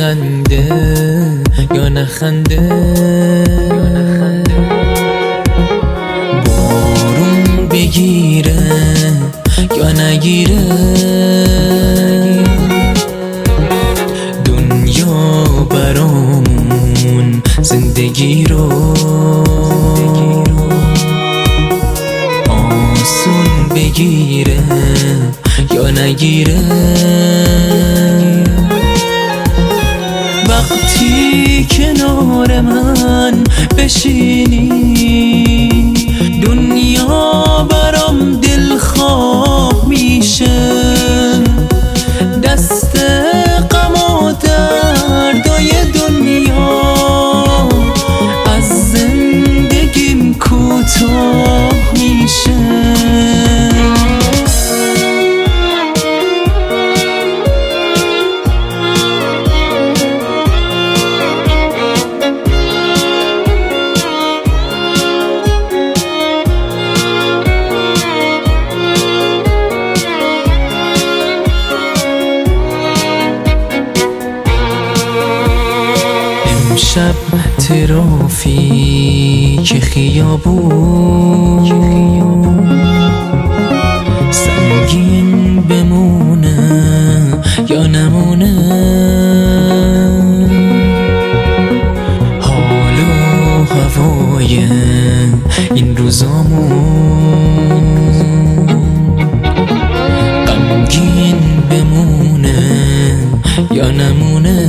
بخنده یا نخنده، بارون بگیره یا نگیره، دنیا برامون زندگی رو آسون بگیره یا نگیره. وقتی کنار من بشینی دنیا برام دلخواه میشه، دست غم و دردای دنیا از زندگیم کوتاه میشه. شب ترافیک خیابون سنگین بمونه یا نمونه، حال و هوای این روزامون غمگین بمونه یا نمونه.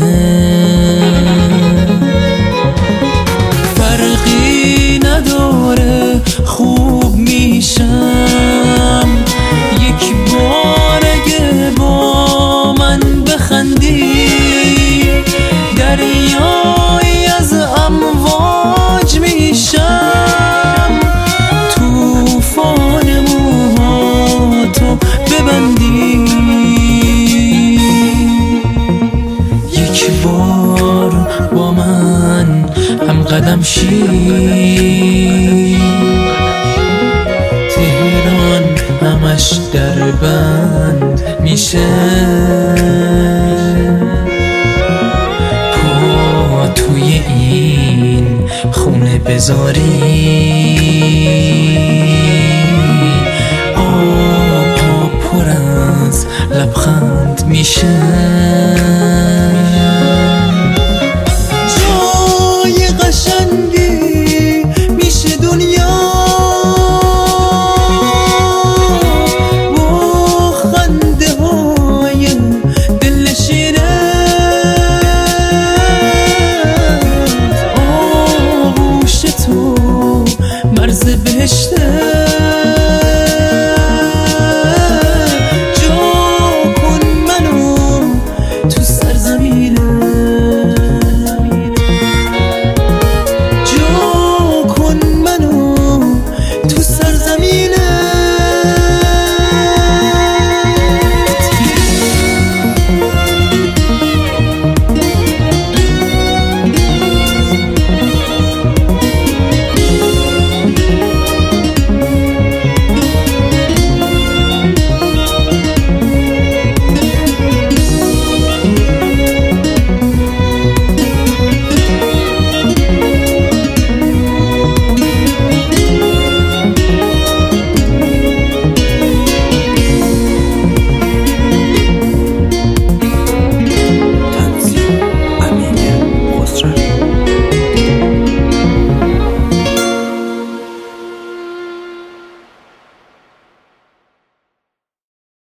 خوب میشم یک بار اگه با من بخندی، دریایی از امواج میشم، توفان موهاتو ببندی، یک بار با من هم قدم شی، تهران همش در بند میشه، پا توی این خونه بذاری، پا پر از لبخند میشه. مرز بهشته